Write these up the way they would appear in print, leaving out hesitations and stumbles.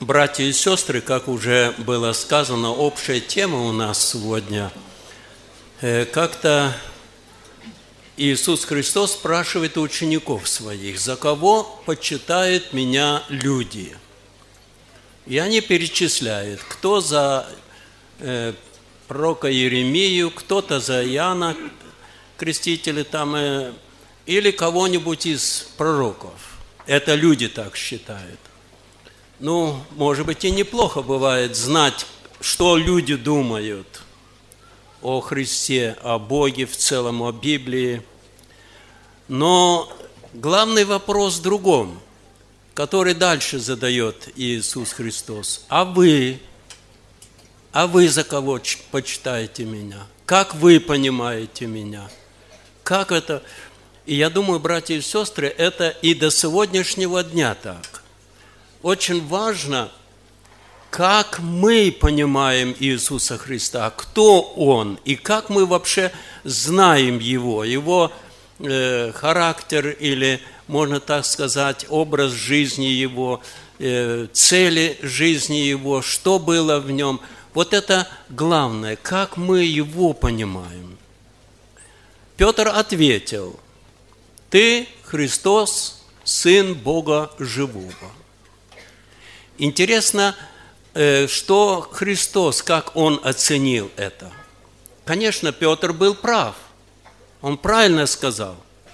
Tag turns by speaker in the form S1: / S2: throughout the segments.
S1: Братья и сестры, как уже было сказано, общая тема у нас сегодня. Как-то Иисус Христос спрашивает у учеников своих: «За кого почитают меня люди?» И они перечисляют, кто за пророка Иеремию, кто-то за Иоанна Крестителя там, или кого-нибудь из пророков. Это люди так считают. Ну, может быть, и неплохо бывает знать, что люди думают о Христе, о Боге в целом, о Библии. Но главный вопрос в другом, который дальше задает Иисус Христос. А вы за кого почитаете меня? Как вы понимаете меня? Как это? И я думаю, братья и сестры, это и до сегодняшнего дня так. Очень важно, как мы понимаем Иисуса Христа, кто Он, и как мы вообще знаем Его характер, или, можно так сказать, образ жизни Его, цели жизни Его, что было в Нем. Вот это главное, как мы Его понимаем. Петр ответил: «Ты, Христос, Сын Бога Живого». Интересно, что Христос, как Он оценил это. Конечно, Петр был прав, он правильно сказал.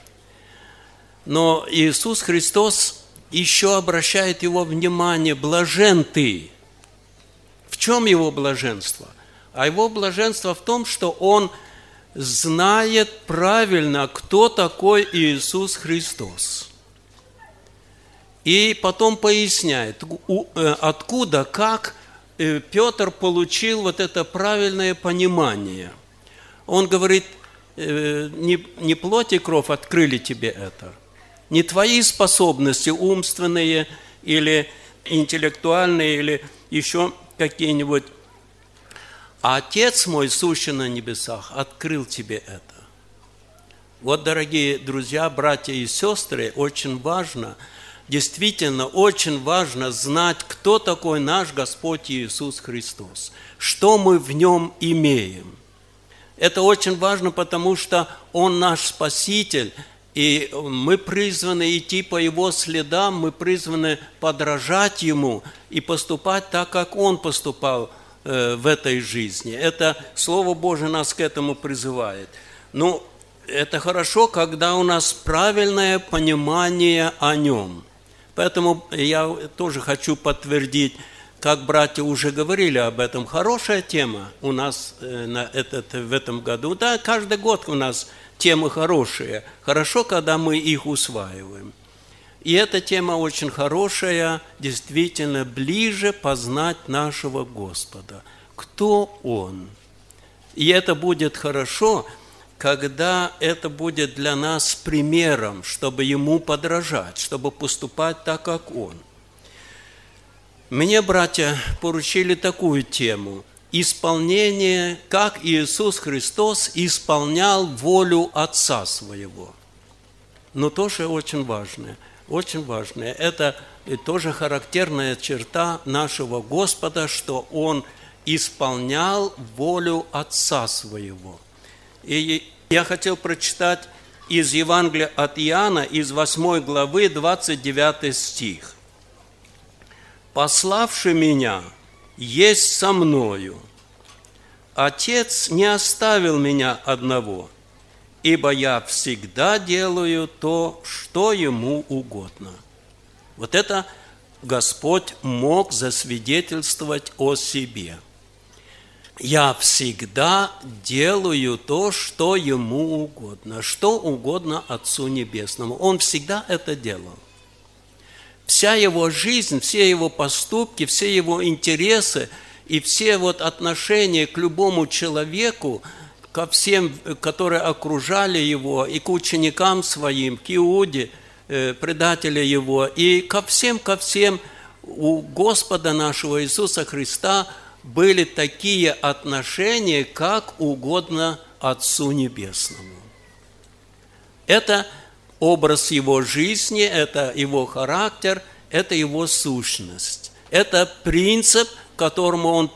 S1: Но Иисус Христос еще обращает его внимание: блажен ты. В чем его блаженство? А его блаженство в том, что он знает правильно, кто такой Иисус Христос. И потом поясняет, откуда, как Петр получил вот это правильное понимание. Он говорит: не плоть и кровь открыли тебе это, не твои способности умственные или интеллектуальные, или еще какие-нибудь, а Отец мой, сущий на небесах, открыл тебе это. Вот, дорогие друзья, братья и сестры, очень важно, действительно очень важно знать, кто такой наш Господь Иисус Христос, что мы в Нем имеем. Это очень важно, потому что Он наш Спаситель, и мы призваны идти по Его следам, мы призваны подражать Ему и поступать так, как Он поступал в этой жизни. Это Слово Божие нас к этому призывает. Ну, это хорошо, когда у нас правильное понимание о Нем. Поэтому я тоже хочу подтвердить, как братья уже говорили об этом. Хорошая тема у нас в этом году. Да, каждый год у нас темы хорошие. Хорошо, когда мы их усваиваем. И эта тема очень хорошая, действительно, ближе познать нашего Господа. Кто Он? И это будет хорошо, когда это будет для нас примером, чтобы Ему подражать, чтобы поступать так, как Он. Мне, братья, поручили такую тему: исполнение, как Иисус Христос исполнял волю Отца Своего. Но тоже очень важное. Очень важное. Это тоже характерная черта нашего Господа, что Он исполнял волю Отца Своего. И я хотел прочитать из Евангелия от Иоанна, из 8 главы, 29 стих. «Пославший меня есть со мною. Отец не оставил меня одного, ибо я всегда делаю то, что Ему угодно». Вот это Господь мог засвидетельствовать о себе. Я всегда делаю то, что Ему угодно, что угодно Отцу Небесному. Он всегда это делал. Вся Его жизнь, все Его поступки, все Его интересы и все вот отношения к любому человеку, ко всем, которые окружали Его, и к ученикам Своим, к Иуде, предателя Его, и ко всем у Господа нашего Иисуса Христа были такие отношения, как угодно Отцу Небесному. Это образ Его жизни, это Его характер, это Его сущность. Это принцип, которому он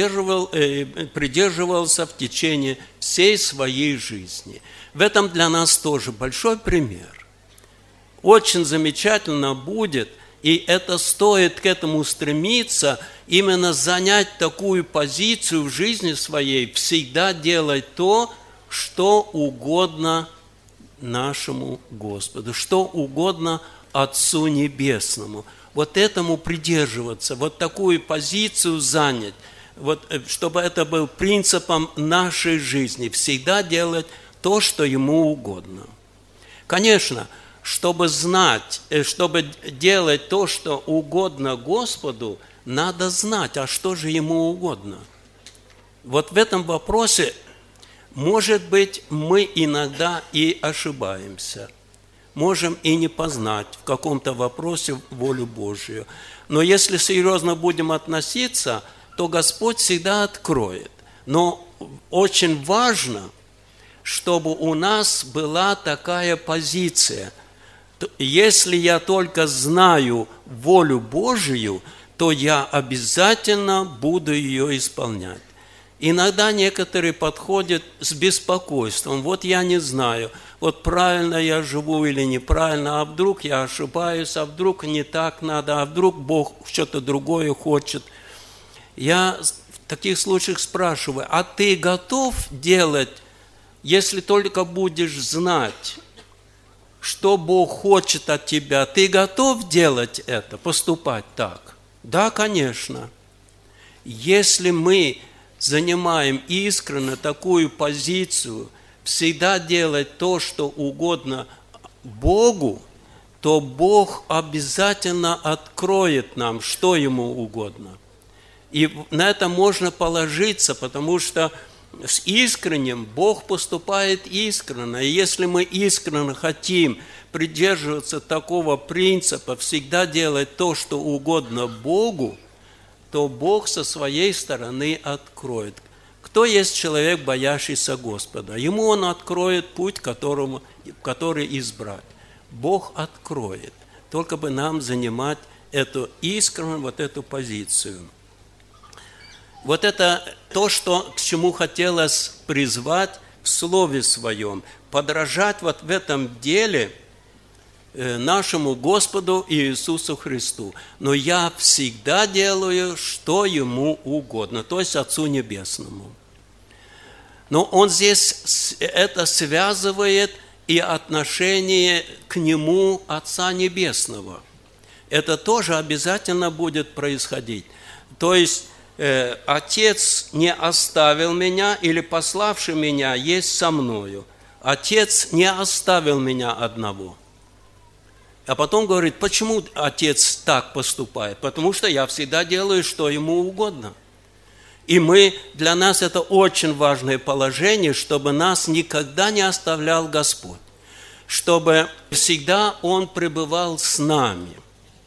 S1: придерживался в течение всей своей жизни. В этом для нас тоже большой пример. Очень замечательно будет, и это стоит к этому стремиться, именно занять такую позицию в жизни своей, всегда делать то, что угодно нашему Господу, что угодно Отцу Небесному. Вот этому придерживаться, вот такую позицию занять, вот, чтобы это был принципом нашей жизни, всегда делать то, что Ему угодно. Конечно, чтобы знать, чтобы делать то, что угодно Господу, надо знать, а что же Ему угодно. Вот в этом вопросе, может быть, мы иногда и ошибаемся. Можем и не познать в каком-то вопросе волю Божию. Но если серьезно будем относиться, то Господь всегда откроет. Но очень важно, чтобы у нас была такая позиция. Если я только знаю волю Божию, то я обязательно буду ее исполнять. Иногда некоторые подходят с беспокойством. Вот я не знаю, вот правильно я живу или неправильно, а вдруг я ошибаюсь, а вдруг не так надо, а вдруг Бог что-то другое хочет. Я в таких случаях спрашиваю, а ты готов делать, если только будешь знать, что Бог хочет от тебя, ты готов делать это, поступать так? Да, конечно. Если мы занимаем искренне такую позицию, всегда делать то, что угодно Богу, то Бог обязательно откроет нам, что Ему угодно. И на это можно положиться, потому что с искренним Бог поступает искренне. И если мы искренне хотим придерживаться такого принципа, всегда делать то, что угодно Богу, то Бог со своей стороны откроет. Кто есть человек, боящийся Господа? Ему Он откроет путь, который избрать. Бог откроет. Только бы нам занимать эту искреннюю, вот эту позицию. Вот это то, к чему хотелось призвать в Слове Своем. Подражать вот в этом деле нашему Господу Иисусу Христу. Но я всегда делаю, что Ему угодно, то есть Отцу Небесному. Но Он здесь это связывает и отношение к Нему Отца Небесного. Это тоже обязательно будет происходить. То есть Отец не оставил меня, или пославший меня есть со мною. Отец не оставил меня одного. А потом говорит, почему Отец так поступает? Потому что я всегда делаю, что Ему угодно. И для нас это очень важное положение, чтобы нас никогда не оставлял Господь. Чтобы всегда Он пребывал с нами.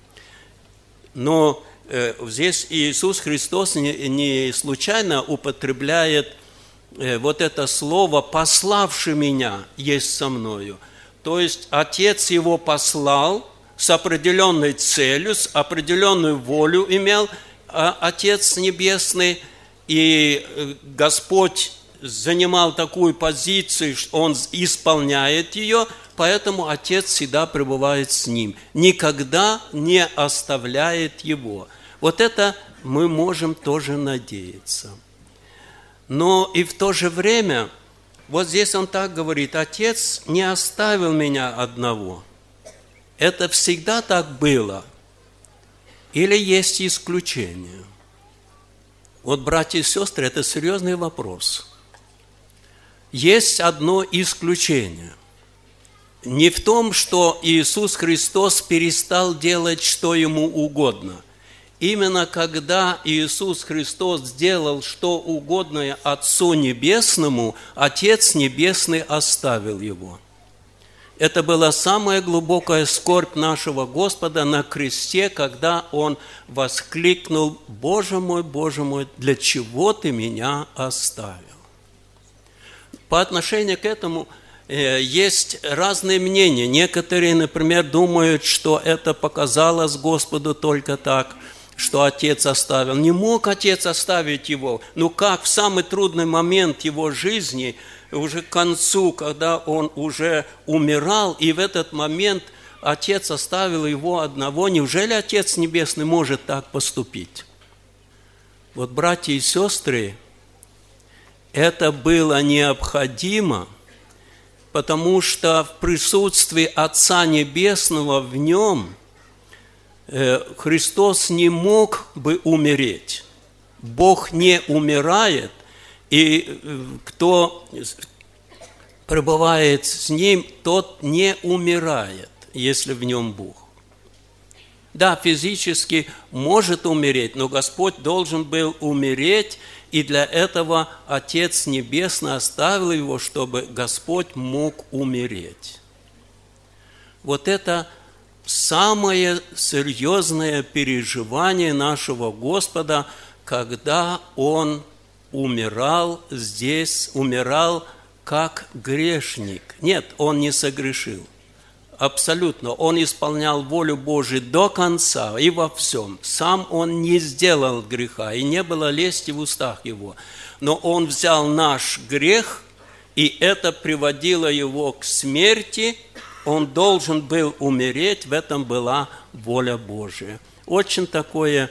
S1: Но здесь Иисус Христос не случайно употребляет вот это слово «пославший меня есть со мною». То есть Отец Его послал с определенной целью, с определенную волю имел Отец Небесный, и Господь занимал такую позицию, что Он исполняет ее, поэтому Отец всегда пребывает с Ним, никогда не оставляет Его. Вот это мы можем тоже надеяться. Но и в то же время, вот здесь Он так говорит, Отец не оставил меня одного. Это всегда так было? Или есть исключения? Вот, братья и сестры, это серьезный вопрос. Есть одно исключение. Не в том, что Иисус Христос перестал делать, что Ему угодно. Именно когда Иисус Христос сделал что угодно Отцу Небесному, Отец Небесный оставил Его. Это была самая глубокая скорбь нашего Господа на кресте, когда Он воскликнул: Боже мой, для чего Ты меня оставил?» По отношению к этому есть разные мнения. Некоторые, например, думают, что это показалось Господу только так. что отец оставил. Не мог отец оставить его. Но как в самый трудный момент его жизни, уже к концу, когда он уже умирал, и в этот момент отец оставил его одного, неужели Отец Небесный может так поступить? Вот, братья и сестры, это было необходимо, потому что в присутствии Отца Небесного в нем Христос не мог бы умереть. Бог не умирает, и кто пребывает с Ним, тот не умирает, если в нем Бог. Да, физически может умереть, но Господь должен был умереть, и для этого Отец Небесный оставил его, чтобы Господь мог умереть. Вот это самое серьезное переживание нашего Господа, когда Он умирал здесь, умирал как грешник. Нет, Он не согрешил. Абсолютно. Он исполнял волю Божию до конца и во всем. Сам Он не сделал греха, и не было лести в устах Его. Но Он взял наш грех, и это приводило Его к смерти. Он должен был умереть, в этом была воля Божия. Очень такое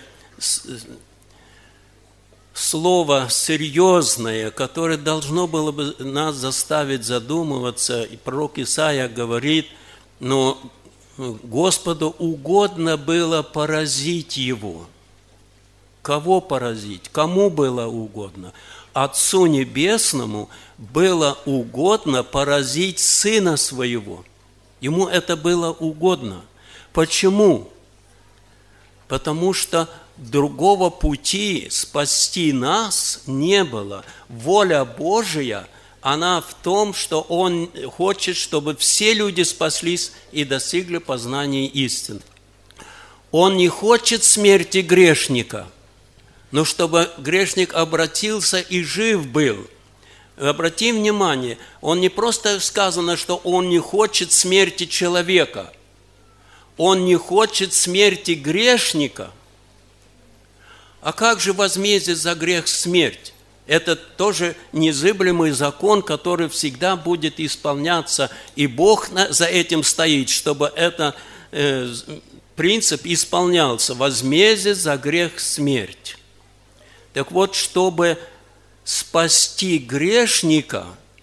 S1: слово серьезное, которое должно было бы нас заставить задумываться. И пророк Исаия говорит: но Господу угодно было поразить его. Кого поразить? Кому было угодно? Отцу Небесному было угодно поразить Сына Своего. Ему это было угодно. Почему? Потому что другого пути спасти нас не было. Воля Божия, она в том, что Он хочет, чтобы все люди спаслись и достигли познания истины. Он не хочет смерти грешника, но чтобы грешник обратился и жив был. Обрати внимание, он не просто сказано, что он не хочет смерти человека, он не хочет смерти грешника. А как же возмездие за грех смерть? Это тоже незыблемый закон, который всегда будет исполняться, и Бог за этим стоит, чтобы этот принцип исполнялся. Возмездие за грех смерть. Так вот, чтобы спасти грешника,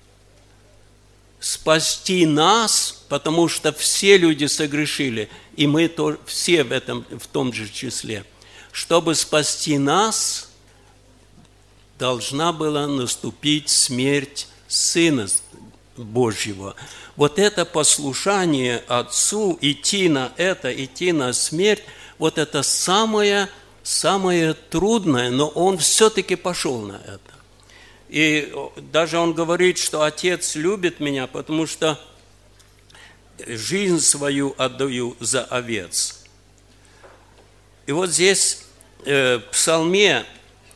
S1: спасти нас, потому что все люди согрешили, и мы все в том же числе. Чтобы спасти нас, должна была наступить смерть Сына Божьего. Вот это послушание Отцу, идти на это, идти на смерть, вот это самое трудное, но Он все-таки пошел на это. И даже Он говорит, что Отец любит меня, потому что жизнь свою отдаю за овец. И вот здесь в Псалме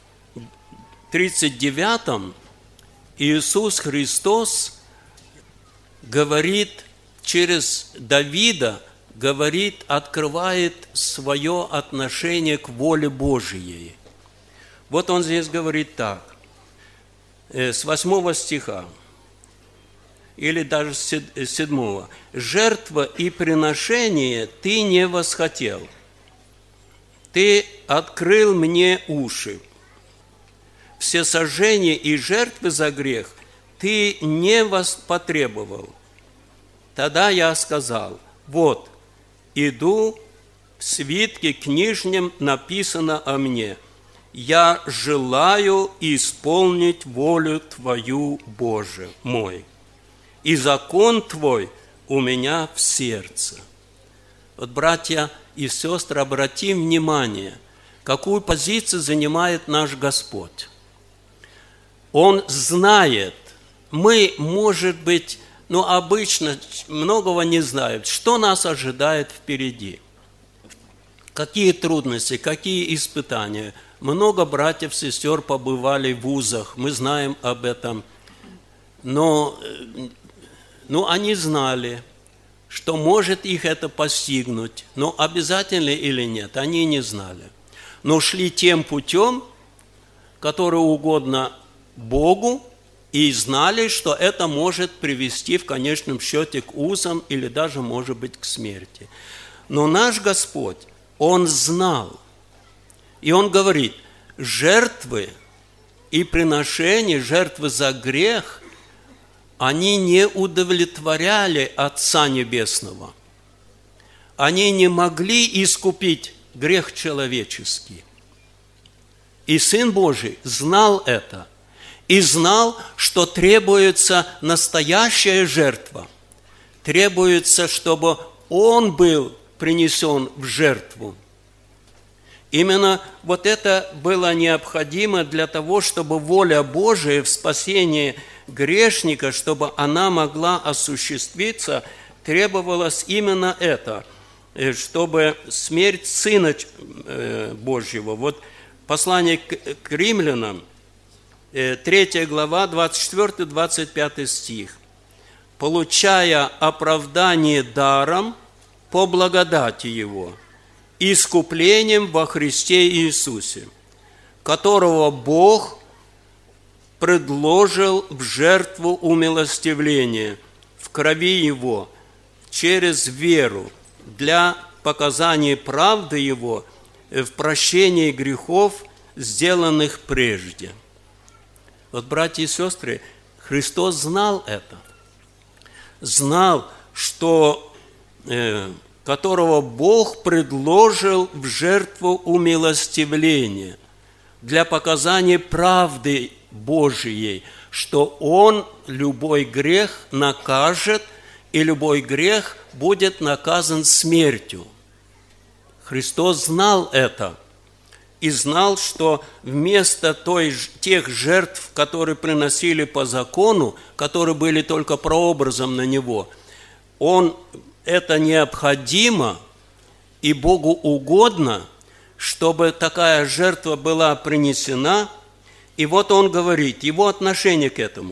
S1: 39 Иисус Христос говорит через Давида, открывает свое отношение к воле Божией. Вот Он здесь говорит так, с 8 стиха, или даже с 7. «Жертва и приношение ты не восхотел, ты открыл мне уши. Всесожжение и жертвы за грех ты не потребовал. Тогда я сказал: вот, иду, в свитке книжном написано о мне. Я желаю исполнить волю Твою, Боже мой, и закон Твой у меня в сердце». Вот, братья и сестры, обратим внимание, какую позицию занимает наш Господь. Он знает, мы, может быть, обычно многого не знаем, что нас ожидает впереди. Какие трудности, какие испытания. Много братьев, сестер побывали в вузах, мы знаем об этом. Но они знали, что может их это постигнуть, но обязательно или нет, они не знали. но шли тем путем, который угодно Богу, и знали, что это может привести в конечном счете к узам или даже, может быть, к смерти. Но наш Господь, Он знал, и Он говорит, жертвы и приношения, жертвы за грех, они не удовлетворяли Отца Небесного. Они не могли искупить грех человеческий. И Сын Божий знал это, и знал, что требуется настоящая жертва. Требуется, чтобы Он был принесен в жертву. Именно вот это было необходимо для того, чтобы воля Божия в спасении грешника, чтобы она могла осуществиться, требовалось именно это, чтобы смерть Сына Божьего. Вот послание к римлянам, 3 глава, 24-25 стих. «Получая оправдание даром по благодати Его, искуплением во Христе Иисусе, которого Бог предложил в жертву умилостивления в крови Его через веру для показания правды Его в прощении грехов, сделанных прежде». Вот, братья и сестры, Христос знал это. Знал, что которого Бог предложил в жертву умилостивления для показания правды Божией, что Он любой грех накажет, и любой грех будет наказан смертью. Христос знал это и знал, что вместо тех жертв, которые приносили по закону, которые были только прообразом на Него, это необходимо и Богу угодно, чтобы такая жертва была принесена. И вот Он говорит, Его отношение к этому.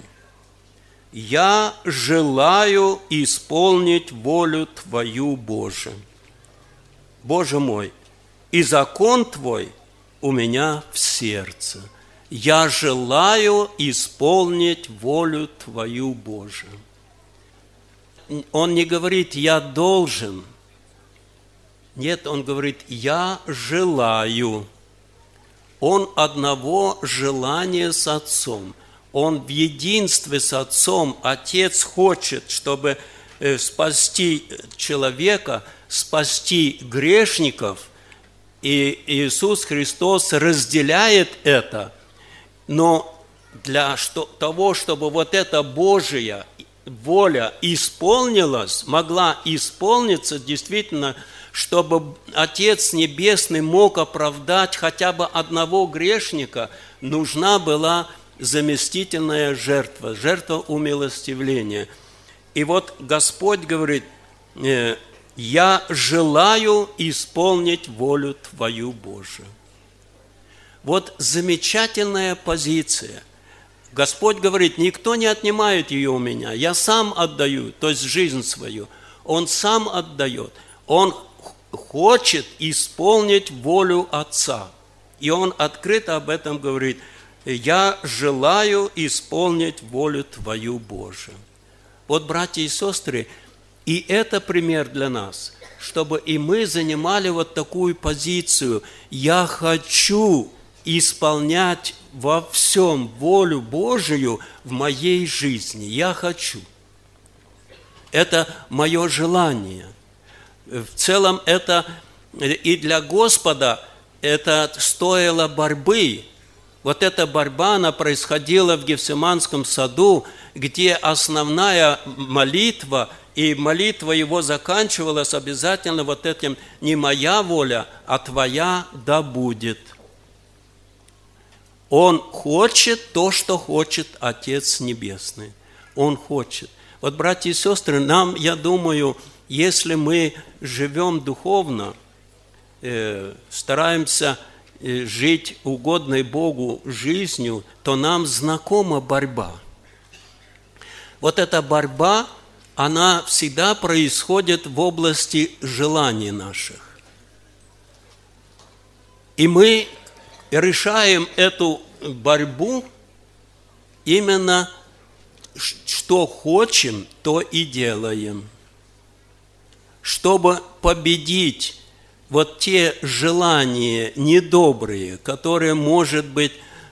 S1: «Я желаю исполнить волю Твою, Боже. Боже мой, и закон Твой у меня в сердце. Я желаю исполнить волю Твою, Боже». Он не говорит «я должен». Нет, Он говорит «я желаю». Он одного желания с Отцом. Он в единстве с Отцом. Отец хочет, чтобы спасти человека, спасти грешников. И Иисус Христос разделяет это. Но для того, чтобы вот эта Божья воля исполнилась, могла исполниться действительно, чтобы Отец Небесный мог оправдать хотя бы одного грешника, нужна была заместительная жертва, жертва умилостивления. И вот Господь говорит, «Я желаю исполнить волю Твою, Божию». Вот замечательная позиция. Господь говорит, никто не отнимает ее у меня, я сам отдаю, то есть жизнь свою. Он сам отдает. Он хочет исполнить волю Отца. И Он открыто об этом говорит, я желаю исполнить волю Твою, Божию. Вот, братья и сестры, и это пример для нас, чтобы и мы занимали вот такую позицию. Я хочу исполнять во всем волю Божию в моей жизни. Я хочу. Это мое желание. В целом это и для Господа это стоило борьбы. Вот эта борьба, она происходила в Гефсиманском саду, где основная молитва, и молитва его заканчивалась обязательно вот этим «не моя воля, а Твоя да будет». Он хочет то, что хочет Отец Небесный. Он хочет. Вот, братья и сестры, нам, я думаю, если мы живем духовно, стараемся жить угодной Богу жизнью, то нам знакома борьба. Вот эта борьба, она всегда происходит в области желаний наших. И мы решаем эту борьбу именно, что хочем, то и делаем. Чтобы победить вот те желания недобрые, которые, может быть,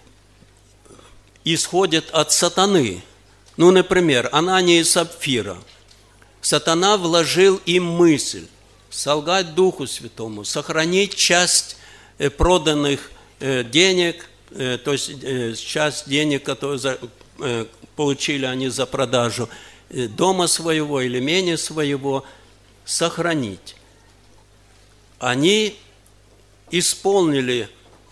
S1: исходят от сатаны. Ну, например, Анания и Сапфира. Сатана вложил им мысль солгать Духу Святому, сохранить часть проданных денег, то есть часть денег, которые получили они за продажу дома своего или имения своего, сохранить. Они исполнили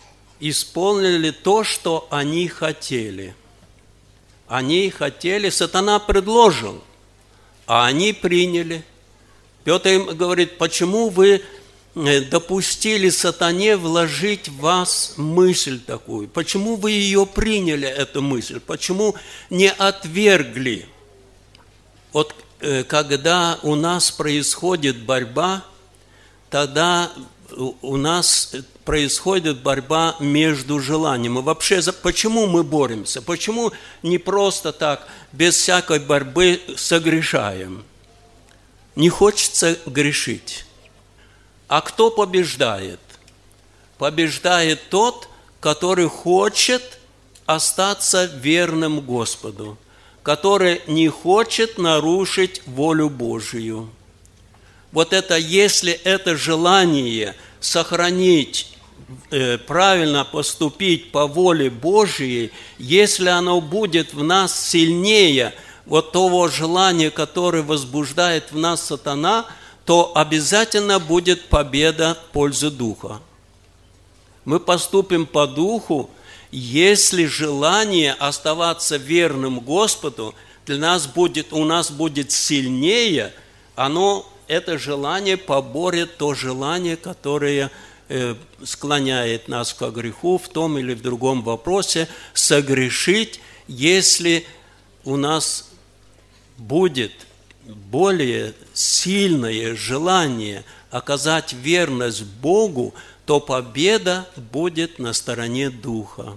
S1: то, что они хотели. Они хотели, сатана предложил, а они приняли. Петр им говорит, почему вы допустили сатане вложить в вас мысль такую? Почему вы ее приняли, эту мысль? Почему не отвергли? Вот когда у нас происходит борьба, тогда у нас происходит борьба между желанием. И вообще, почему мы боремся? Почему не просто так, без всякой борьбы согрешаем? Не хочется грешить. А кто побеждает? Побеждает тот, который хочет остаться верным Господу, который не хочет нарушить волю Божию. Вот это, если это желание сохранить, правильно поступить по воле Божией, если оно будет в нас сильнее вот того желания, которое возбуждает в нас сатана, то обязательно будет победа в пользу Духа. Мы поступим по Духу, если желание оставаться верным Господу у нас будет сильнее, это желание поборет то желание, которое склоняет нас к греху в том или в другом вопросе, согрешить, если у нас будет более сильное желание оказать верность Богу, то победа будет на стороне Духа.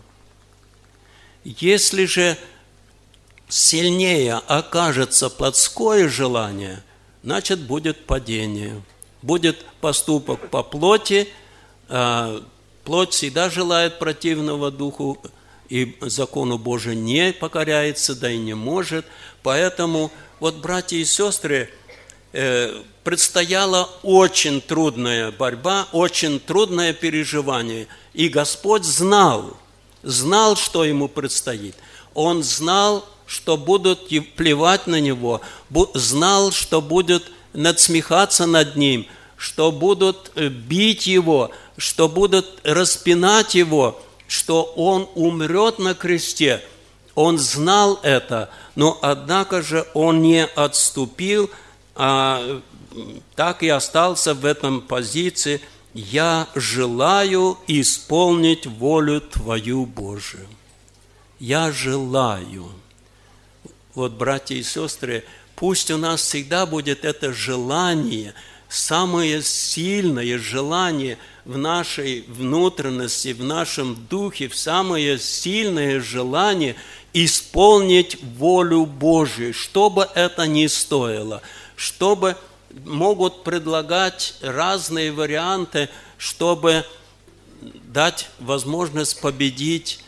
S1: Если же сильнее окажется плотское желание, значит, будет падение. Будет поступок по плоти. Плоть всегда желает противного Духу, и закону Божию не покоряется, да и не может. Поэтому, вот, братья и сестры, предстояла очень трудная борьба, очень трудное переживание. И Господь знал, что ему предстоит. Он знал, что будут плевать на него, знал, что будут надсмехаться над ним, что будут бить его, что будут распинать его, что он умрет на кресте. Он знал это, но однако же он не отступил, а так и остался в этом позиции: «Я желаю исполнить волю Твою, Божию». Я желаю. Вот, братья и сестры, пусть у нас всегда будет это желание, самое сильное желание в нашей внутренности, в нашем духе, самое сильное желание исполнить волю Божию, что бы это ни стоило, чтобы могут предлагать разные варианты, чтобы дать возможность победить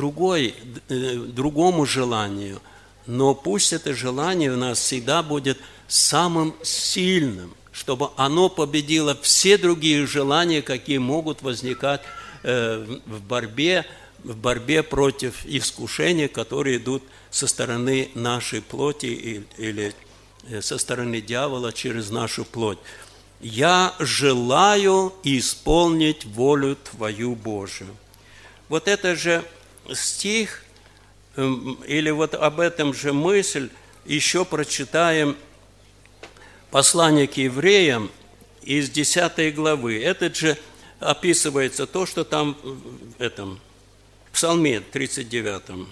S1: другому желанию. Но пусть это желание у нас всегда будет самым сильным, чтобы оно победило все другие желания, какие могут возникать в борьбе против искушений, которые идут со стороны нашей плоти или со стороны дьявола через нашу плоть. «Я желаю исполнить волю Твою, Божию». Вот это же стих, или вот об этом же мысль еще прочитаем послание к евреям из 10 главы. Это же описывается то, что там в этом Псалме 39.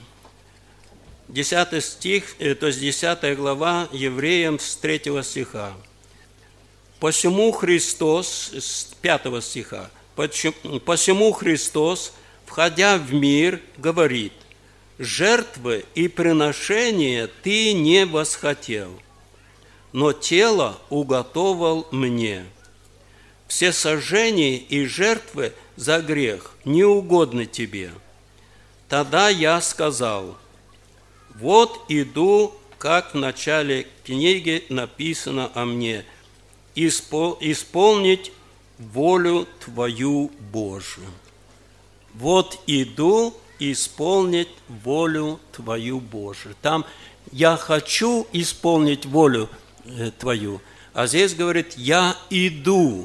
S1: 10 стих, то есть 10 глава евреям с 3 стиха. «Посему Христос», с 5 стиха, Посему Христос, входя в мир, говорит: жертвы и приношения ты не восхотел, но тело уготовал мне. Все сожжения и жертвы за грех не угодны тебе. Тогда я сказал: вот иду, как в начале книги написано о мне, исполнить волю Твою Божию. Вот иду исполнить волю Твою Божию. Там я хочу исполнить волю Твою, а здесь говорит: я иду.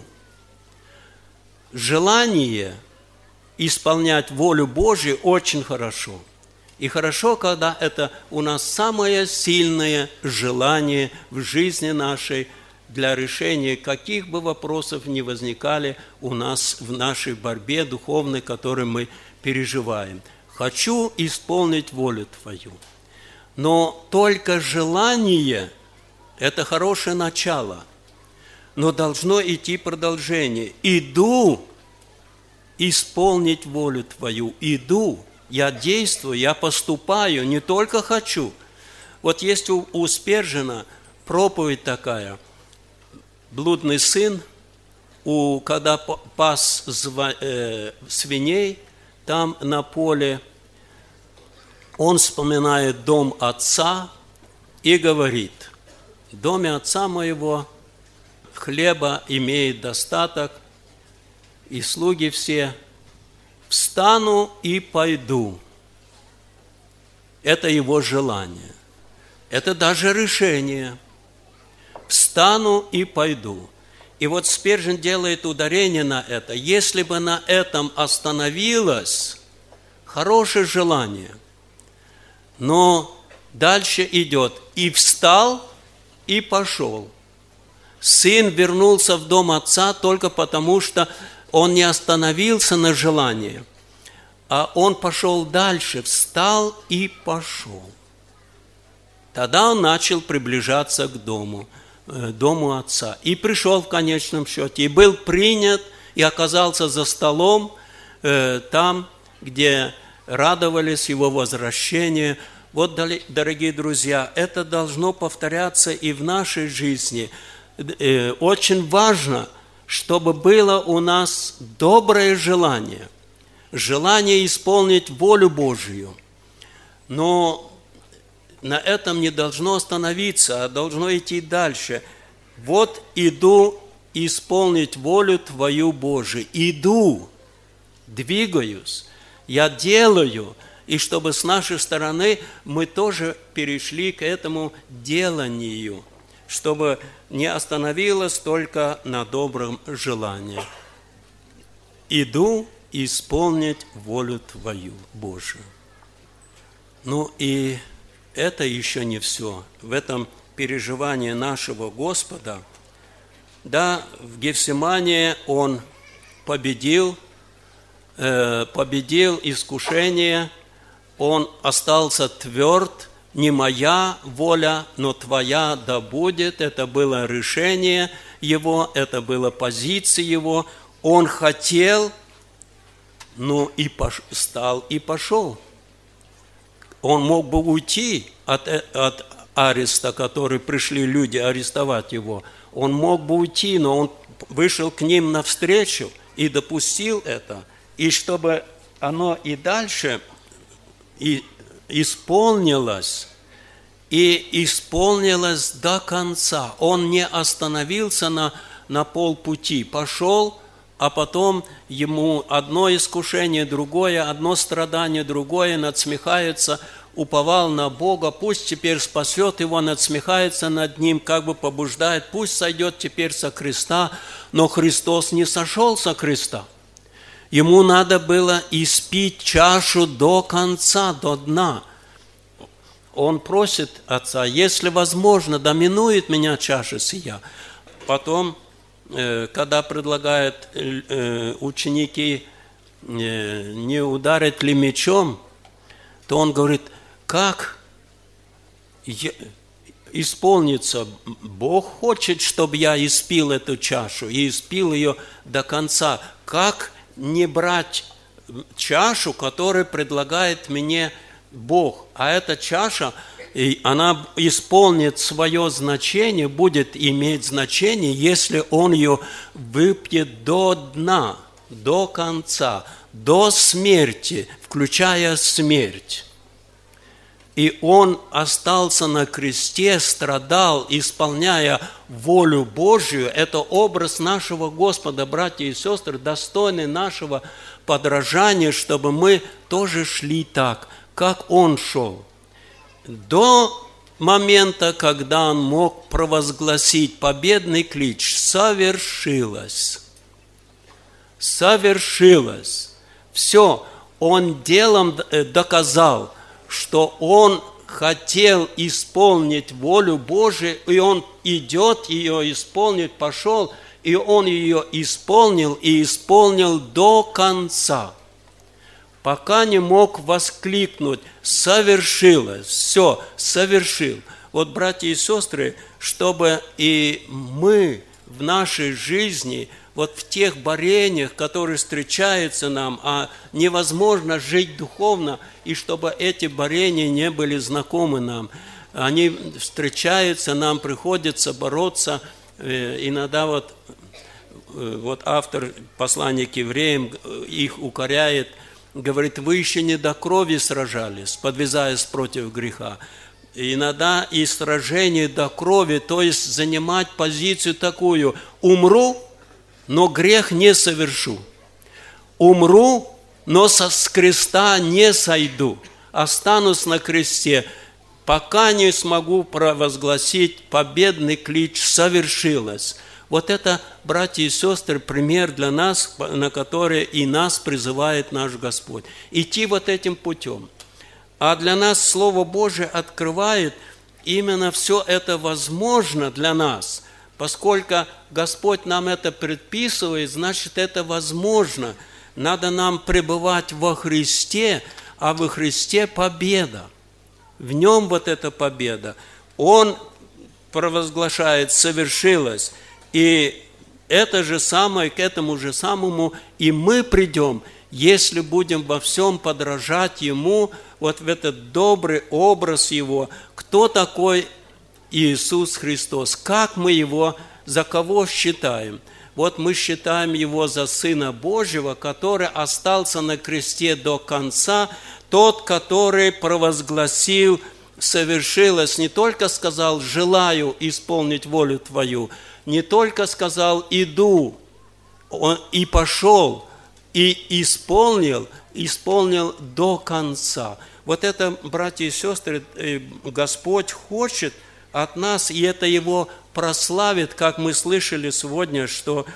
S1: Желание исполнять волю Божию очень хорошо. И хорошо, когда это у нас самое сильное желание в жизни нашей для решения каких бы вопросов ни возникали у нас в нашей борьбе духовной, которую мы переживаем. Хочу исполнить волю Твою. Но только желание – это хорошее начало. Но должно идти продолжение. Иду исполнить волю Твою. Иду. Я действую, я поступаю, не только хочу. Вот есть у Спержена проповедь такая. Блудный сын, когда пас свиней, там на поле, он вспоминает дом отца и говорит: в доме отца моего хлеба имеет достаток, и слуги все, встану и пойду. Это его желание. Это даже решение. Встану и пойду. И вот Спержен делает ударение на это. Если бы на этом остановилось, хорошее желание, но дальше идет: и встал, и пошел. Сын вернулся в дом отца только потому, что он не остановился на желании, а он пошел дальше, встал и пошел. Тогда он начал приближаться к дому отца. И пришел в конечном счете, и был принят, и оказался за столом, там, где радовались его возвращению. Вот, дорогие друзья, это должно повторяться и в нашей жизни. Очень важно, чтобы было у нас доброе желание исполнить волю Божию. Но на этом не должно остановиться, а должно идти дальше. Вот иду исполнить волю Твою Божию. Иду, двигаюсь, я делаю. И чтобы с нашей стороны мы тоже перешли к этому деланию, чтобы не остановилось только на добром желании. Иду исполнить волю Твою Божию. Ну и это еще не все. В этом переживании нашего Господа, да, в Гефсимании Он победил искушение, Он остался тверд. Не моя воля, но Твоя да будет. Это было решение Его, это была позиция Его. Он хотел, но и встал и пошел. Он мог бы уйти от ареста, который пришли люди арестовать Его. Он мог бы уйти, но Он вышел к ним навстречу и допустил это. И чтобы оно и дальше исполнилось, и исполнилось до конца. Он не остановился на полпути, пошел, а потом ему одно искушение, другое, одно страдание, другое, надсмехается, уповал на Бога, пусть теперь спасет его, надсмехается над ним, как бы побуждает, пусть сойдет теперь со креста, но Христос не сошел со креста. Ему надо было испить чашу до конца, до дна. Он просит Отца: если возможно, да минует меня чаша сия. Потом, когда предлагают ученики не ударить ли мечом, то он говорит: как исполнится? Бог хочет, чтобы я испил эту чашу и испил ее до конца. Как не брать чашу, которую предлагает мне Бог. А эта чаша, и она исполнит свое значение, будет иметь значение, если он ее выпьет до дна, до конца, до смерти, включая смерть. И он остался на кресте, страдал, исполняя волю Божию. Это образ нашего Господа, братья и сестры, достойный нашего подражания, чтобы мы тоже шли так, как он шел. До момента, когда он мог провозгласить победный клич: «Совершилось! Совершилось!» Все, он делом доказал, что он хотел исполнить волю Божию, и он идет ее исполнить, пошел, и он ее исполнил, и исполнил до конца, пока не мог воскликнуть: «Совершилось!» Все, совершил. Вот, братья и сестры, чтобы и мы в нашей жизни, вот в тех борениях, которые встречаются нам, а невозможно жить духовно, и чтобы эти борения не были знакомы нам. Они встречаются, нам приходится бороться. Иногда вот автор послания к евреям их укоряет, говорит: вы еще не до крови сражались, подвязаясь против греха. Иногда и сражение до крови, то есть занимать позицию такую: умру, но грех не совершу. Умру, но с креста не сойду. Останусь на кресте, пока не смогу провозгласить победный клич: «Совершилось». Вот это, братья и сестры, пример для нас, на который и нас призывает наш Господь. Идти вот этим путем. А для нас Слово Божие открывает именно все это возможно для нас. Поскольку Господь нам это предписывает, значит, это возможно. Надо нам пребывать во Христе, а во Христе победа. В Нем вот эта победа. Он провозглашает: «Совершилось». И это же самое, к этому же самому и мы придем, если будем во всем подражать Ему, вот в этот добрый образ Его. Кто такой Иисус Христос? Как мы Его, за кого считаем? Вот мы считаем Его за Сына Божьего, который остался на кресте до конца, тот, который провозгласил: «Совершилось», не только сказал: «Желаю исполнить волю Твою», не только сказал: «Иду», он и пошел, и исполнил до конца. Вот это, братья и сестры, Господь хочет от нас, и это Его прославит, как мы слышали сегодня, что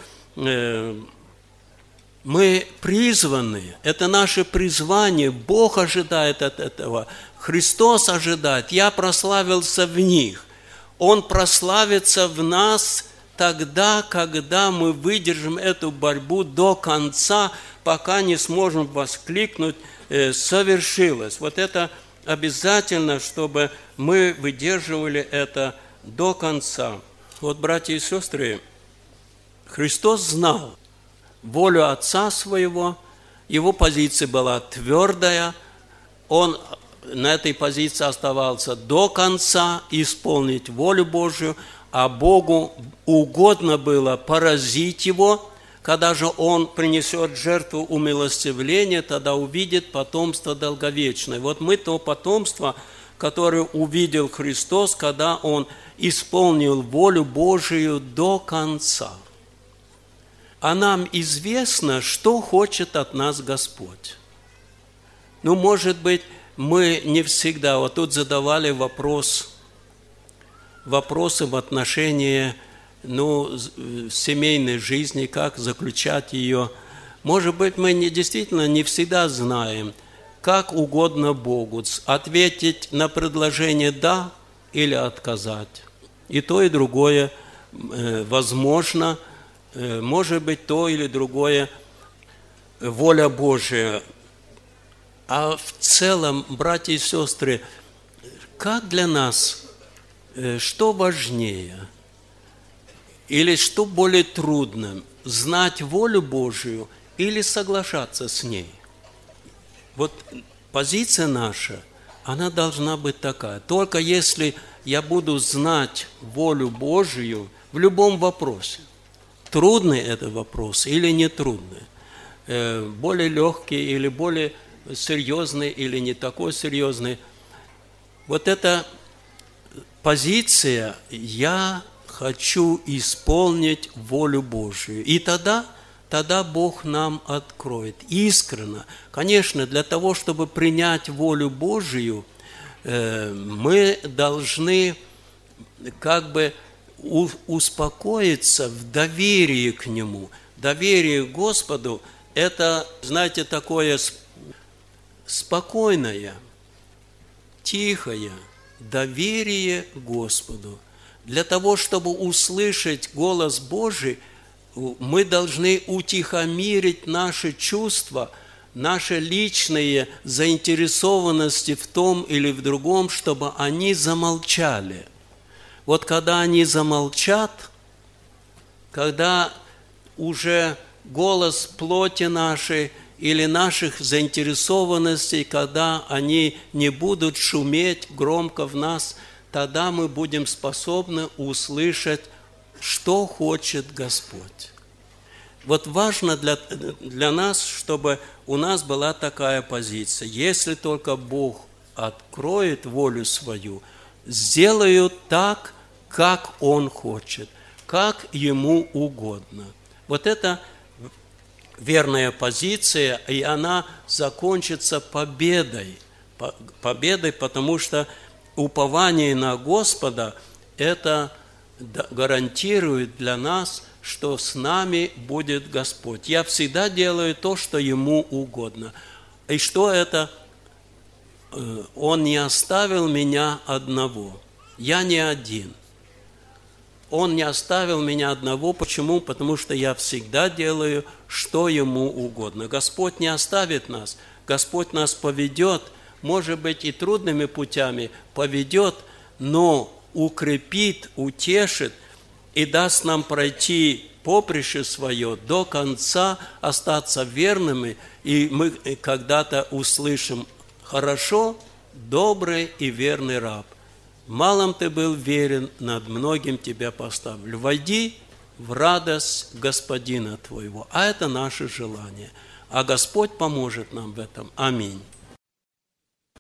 S1: мы призваны, это наше призвание, Бог ожидает от этого, Христос ожидает, я прославился в них. Он прославится в нас тогда, когда мы выдержим эту борьбу до конца, пока не сможем воскликнуть: «Совершилось». Вот это обязательно, чтобы мы выдерживали это до конца. Вот, братья и сестры, Христос знал волю Отца Своего, Его позиция была твердая, Он на этой позиции оставался до конца, исполнить волю Божию, а Богу угодно было поразить Его. Когда же Он принесет жертву умилостивления, тогда увидит потомство долговечное. Вот мы то потомство, которое увидел Христос, когда Он исполнил волю Божию до конца. А нам известно, что хочет от нас Господь. Ну, может быть, мы не всегда, вот тут задавали вопросы в отношении семейной жизни, как заключать ее. Может быть, мы действительно не всегда знаем, как угодно Богу, ответить на предложение «да» или отказать. И то, и другое возможно, может быть, то или другое воля Божия. А в целом, братья и сестры, как для нас, что важнее или что более трудно, знать волю Божию или соглашаться с ней. Вот позиция наша, она должна быть такая. Только если я буду знать волю Божию в любом вопросе, трудный это вопрос или не трудный, более легкий или более серьезный или не такой серьезный, вот эта позиция, я хочу исполнить волю Божию. И тогда Бог нам откроет искренно. Конечно, для того, чтобы принять волю Божию, мы должны как бы успокоиться в доверии к Нему. Доверие к Господу – это, знаете, такое спокойное, тихое доверие Господу. Для того, чтобы услышать голос Божий, мы должны утихомирить наши чувства, наши личные заинтересованности в том или в другом, чтобы они замолчали. Вот когда они замолчат, когда уже голос плоти нашей или наших заинтересованностей, когда они не будут шуметь громко в нас, тогда мы будем способны услышать, что хочет Господь. Вот важно для нас, чтобы у нас была такая позиция. Если только Бог откроет волю свою, сделаю так, как Он хочет, как Ему угодно. Вот это верная позиция, и она закончится победой. Победой, потому что упование на Господа – это гарантирует для нас, что с нами будет Господь. Я всегда делаю то, что Ему угодно. И что это? Он не оставил меня одного. Я не один. Он не оставил меня одного. Почему? Потому что я всегда делаю, что Ему угодно. Господь не оставит нас. Господь нас поведет, может быть, и трудными путями поведет, но укрепит, утешит и даст нам пройти поприще свое до конца, остаться верными, и мы когда-то услышим: «Хорошо, добрый и верный раб, малым ты был верен, над многим тебя поставлю. Войди в радость Господина твоего». А это наше желание. А Господь поможет нам в этом. Аминь.